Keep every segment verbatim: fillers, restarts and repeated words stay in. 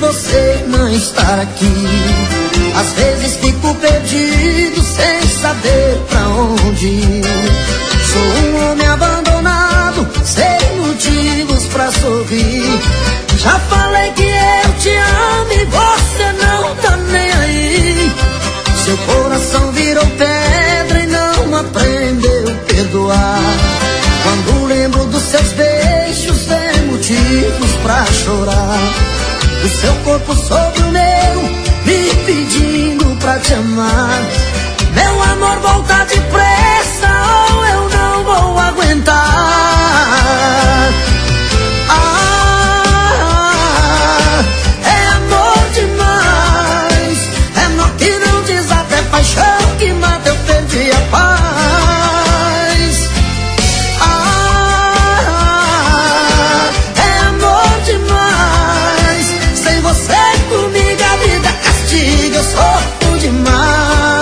você não estar aqui. Às vezes fico perdido sem saber pra onde ir. Sou um homem abandonado, sem motivos pra sorrir. Já falei que eu te amo e você não tá nem aí. Seu coração virou pedra e não aprendeu a perdoar. Quando lembro dos seus beijos, tem motivos pra chorar. O seu corpo sobre o meu, me pedindo pra te amar. Meu amor, volta depressa ou eu não vou aguentar. Ah, é amor demais. É amor que não desata, é paixão que mata, eu perdi a paz. Ah, é amor demais. Sem você comigo a vida castiga, eu sofro demais.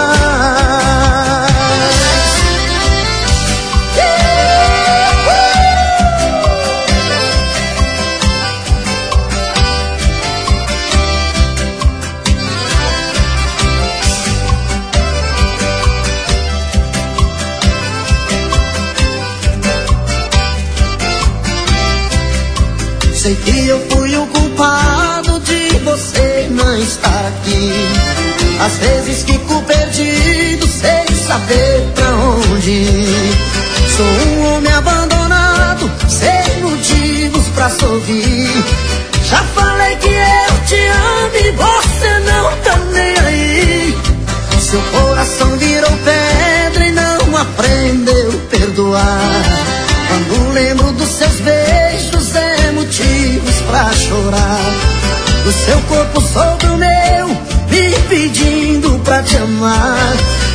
Sei que eu fui o culpado de você não estar aqui. Às vezes fico perdido sem saber pra onde ir. Sou um homem abandonado, sem motivos pra sorrir. Já falei que eu te amo e você não tá nem aí. Seu coração virou pedra e não aprendeu a perdoar. Quando lembro dos seus beijos, é motivos pra chorar. O seu corpo sobre o meu, me pedindo pra te amar.